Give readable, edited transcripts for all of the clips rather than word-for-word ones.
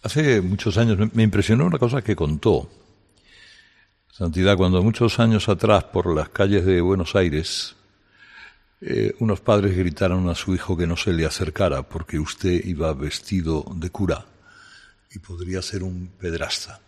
Hace muchos años me impresionó una cosa que contó Santidad, cuando muchos años atrás por las calles de Buenos Aires unos padres gritaron a su hijo que no se le acercara porque usted iba vestido de cura y podría ser un pederasta.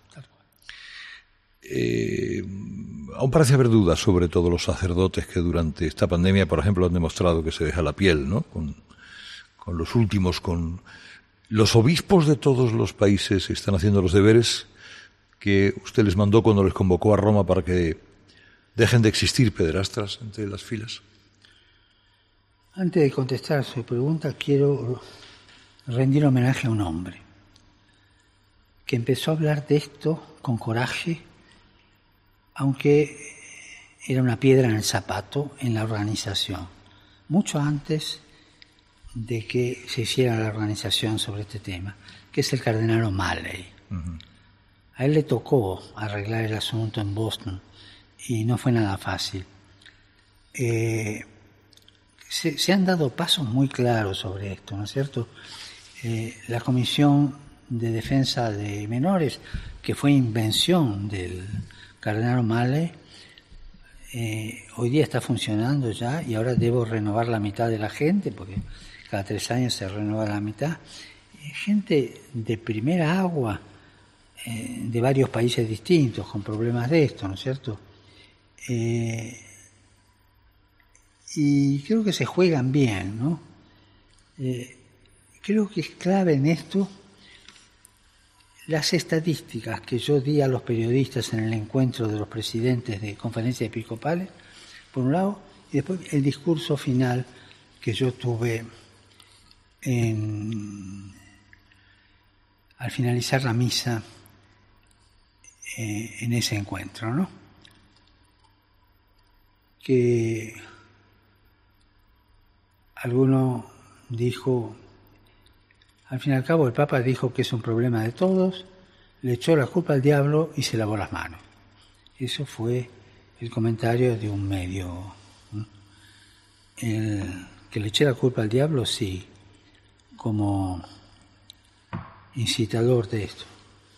Aún parece haber dudas sobre todos los sacerdotes que durante esta pandemia, por ejemplo, han demostrado que se deja la piel, ¿no? Con los últimos, con los obispos de todos los países están haciendo los deberes que usted les mandó cuando les convocó a Roma para que dejen de existir pederastas entre las filas. Antes de contestar su pregunta, quiero rendir homenaje a un hombre que empezó a hablar de esto con coraje, aunque era una piedra en el zapato en la organización, mucho antes de que se hiciera la organización sobre este tema, que es el cardenal O'Malley. Uh-huh. A él le tocó arreglar el asunto en Boston y no fue nada fácil. Se han dado pasos muy claros sobre esto, ¿no es cierto? La Comisión de Defensa de Menores, que fue invención del cardenal O'Malley, hoy día está funcionando ya y ahora debo renovar la mitad de la gente, porque cada 3 años se renueva la mitad. Gente de primera agua, de varios países distintos, con problemas de esto, ¿no es cierto? Y creo que se juegan bien, ¿no? Creo que es clave en esto las estadísticas que yo di a los periodistas en el encuentro de los presidentes de conferencias episcopales, por un lado, y después el discurso final que yo tuve al finalizar la misa en ese encuentro, ¿no? Que alguno dijo, al fin y al cabo el Papa dijo que es un problema de todos, le echó la culpa al diablo y se lavó las manos. Eso fue el comentario de un medio. El que le eché la culpa al diablo, sí, como incitador de esto.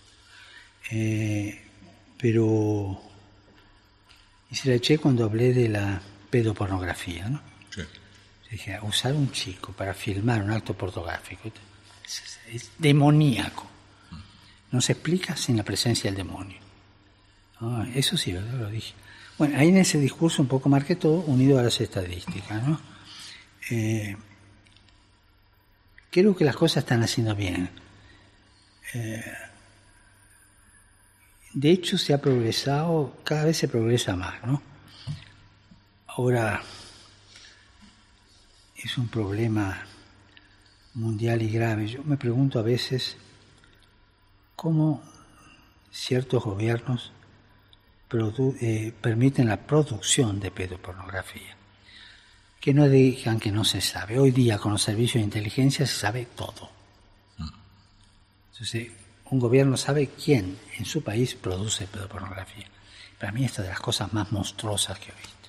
Pero y se la eché cuando hablé de la pedopornografía, ¿no? Sí. Dije, usar un chico para filmar un acto pornográfico es demoníaco. No se explica sin la presencia del demonio. Eso sí, ¿verdad? Lo dije. Bueno, ahí en ese discurso un poco marqué todo unido a las estadísticas, ¿no? Creo que las cosas están haciendo bien. De hecho, se ha progresado, cada vez se progresa más, ¿no? Ahora es un problema mundial y grave. Yo me pregunto a veces cómo ciertos gobiernos permiten la producción de pedopornografía. Que no digan que no se sabe. Hoy día con los servicios de inteligencia se sabe todo. Entonces, un gobierno sabe quién en su país produce pedopornografía. Para mí esta es de las cosas más monstruosas que he visto.